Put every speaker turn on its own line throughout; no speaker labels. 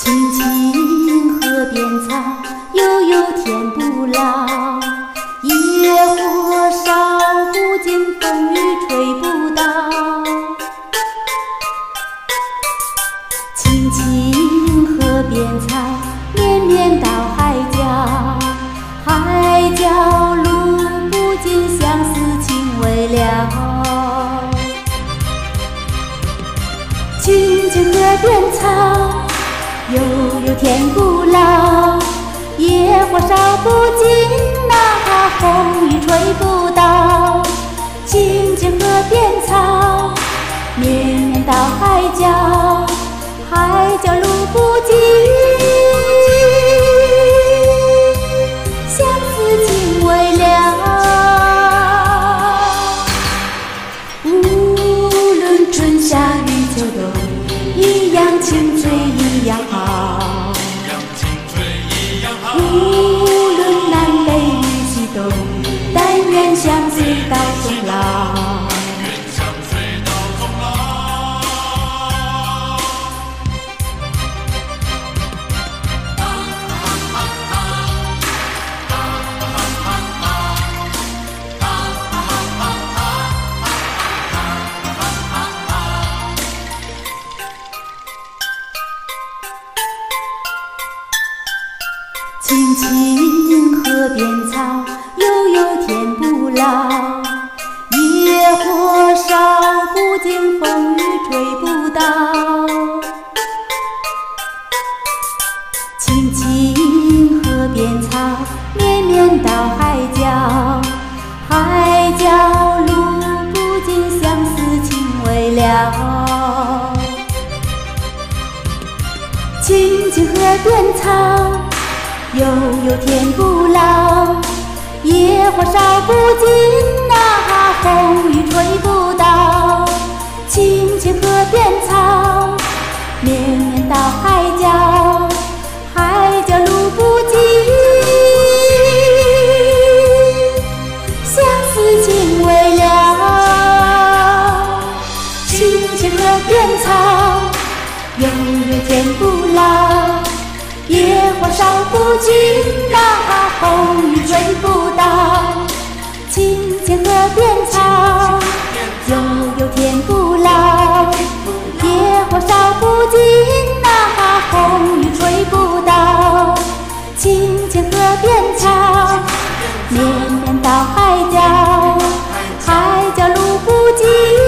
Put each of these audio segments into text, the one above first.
青青河边草，悠悠天不老。野火烧不尽，风雨吹不倒。青青河边草，绵绵到海角。海角路不尽，相思情未了。青青河边草，悠悠天不老。野火烧不尽，那风雨吹不倒。青青河边草，绵绵到海角。海角路不尽，相思情未了。无论春夏与秋冬，一样青翠一样好。无论南北与西东，但愿相随到终老。青青河边草，悠悠天不老。野火烧不尽，风雨吹不倒。青青河边草，绵绵到海角。海角路不尽，相思情未了。青青河边草，悠悠天不老。野火烧不尽，那风雨吹不倒。青青河边草，绵绵到海角。海角路不尽，相思情未了。青青河边草，悠悠天不老。野火烧不尽，那风雨吹不倒。青青河边草，悠悠天不老。野火烧不尽，那风雨吹不倒。青青河边草，绵绵到海角。海角路不尽，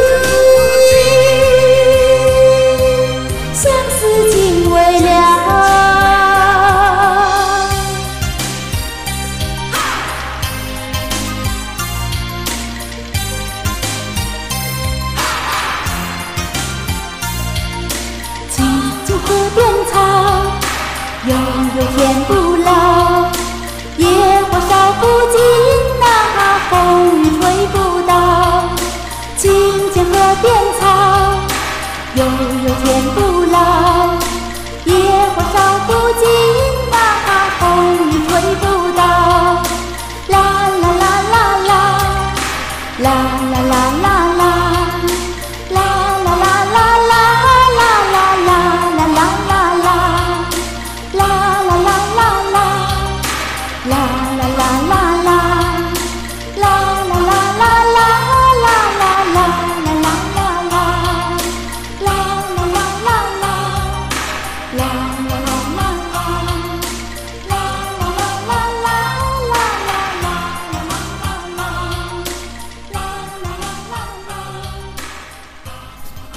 相思情未了。河边草，悠悠天不老。野火烧不尽，那风雨吹不倒。青青河边草，悠悠天不老。野火烧不尽。